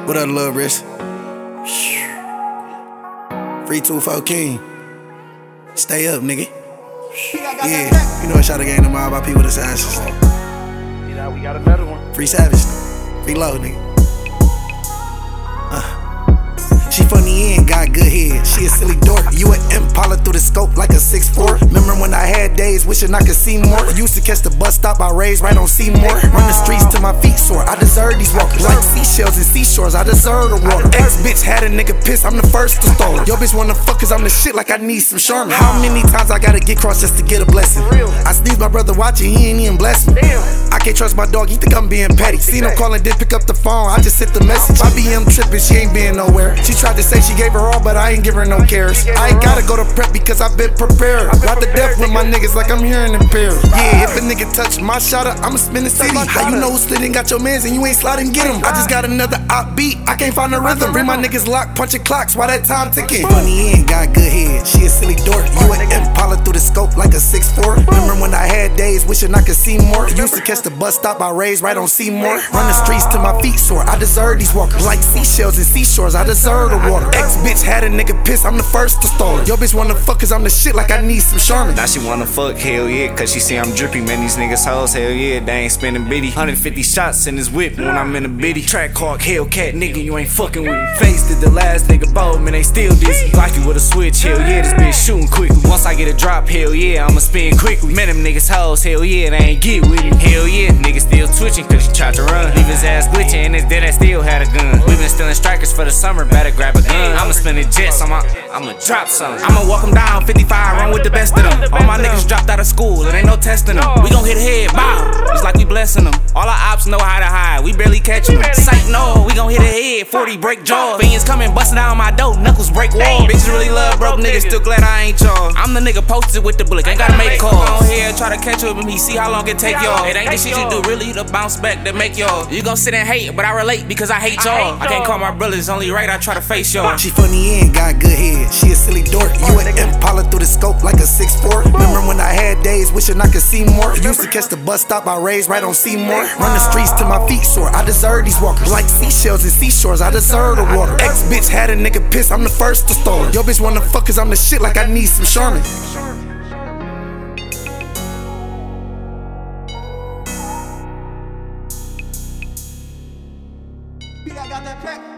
What up, Lil Rich? Free 2-4 King. Stay up, nigga. Yeah, you know I shot a game tomorrow by people with assassins. Yeah, we got another one. Free Savage. Free Low, nigga. She funny and got good head. She a silly dork. You an Impala through the scope like a 6'4". Remember when I had days wishing I could see more? Used to catch the bus stop I raised right on Seymour. Run the streets till my feet sore. I deserve these walkers. Like seashells and seashores, I deserve the water. Ex-bitch had a nigga pissed, I'm the first to stall her. Yo bitch wanna fuck cause I'm the shit like I need some Charmin. How many times I gotta get crossed just to get a blessing? I sneeze my brother watching, he ain't even bless me. I can't trust my dog, he think I'm being petty. Seen him calling, didn't pick up the phone, I just sent the message. My BM tripping, she ain't been nowhere. She tried to say she gave her all, but I ain't give her no cares. I ain't gotta go to prep because I've been prepared. Ride the death with my niggas like I'm hearing impaired. Yeah, if a nigga touch my shotter, I'ma spin the city. How you know who slid and got your mans and you ain't sliding, get him? I just got another op beat, I can't find a rhythm. Bring my niggas locked, punching clocks while that time ticking. Funny and got good head, she a silly dork. You an Impala through the scope like a 6'4". Remember when I had days wishing I could see more? Used to catch the bus stop I raised right on Seymour. Run the streets till my feet sore, I deserve these walkers. Like seashells and seashores, I deserve the water. Ex-bitch had a nigga pissed, I'm the first to stall her. Yo bitch wanna fuck cause I'm the shit like I need some Charmin. Now she wanna fuck, hell yeah, cause she see I'm drippy. Man, these niggas hoes, hell yeah, they ain't spending bitty. 150 shots in his whip when I'm in a bitty. Track hawk, Hellcat, nigga, you ain't fucking with me. Faced it the last nigga bold, man, they still dizzy. Like you with a switch, hell yeah, this bitch shooting quickly. Once I get a drop, hell yeah, I'ma spin quickly. Man, them niggas hoes, hell yeah, they ain't get with me. Hell yeah, nigga still twitching cause he tried to run. Leave his ass glitching and his dead ass still had a gun. We been stealing strikers for the summer, better grab a gun. I'ma spin the jets, I'ma drop something. I'ma walk them down, 55, run with the best of them. All my niggas dropped out of school, it ain't no testing them. We gon' hit head, bow, it's like we blessing them. All our ops know how to hide, we barely catch them. Sight no, we gon' hit a head, 40 break jaws. Fiends coming, bustin' down my door, knuckles break walls. Bitches really love broke niggas, still glad I ain't y'all. I'm the nigga posted with the bullet, ain't gotta make calls. On here, try to catch up with me, see how long it take y'all. It ain't the shit you do really to bounce back that make y'all. You gon' sit and hate, but I relate because I hate y'all. I can't call my brothers, only right I try to face y'all. She funny and got good head, she a silly dork. You an Impala through the scope like a 6'4". Remember when I had days wishing I could see more? Used to catch the bus stop I raised right on Seymour. Run the streets till my feet sore, I deserve these walkers. Like seashells and seashores, I deserve the water. Ex-bitch had a nigga pissed, I'm the first to stall her. Yo bitch wanna fuck cause I'm the shit like I need some Charmin. I got that pack.